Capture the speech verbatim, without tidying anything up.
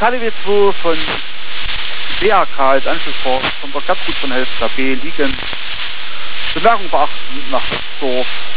K W zwei von B A K als Anschlussfahrt von der Gertrud von Helfter B liegen. Bemerkung beachten nach Dorf.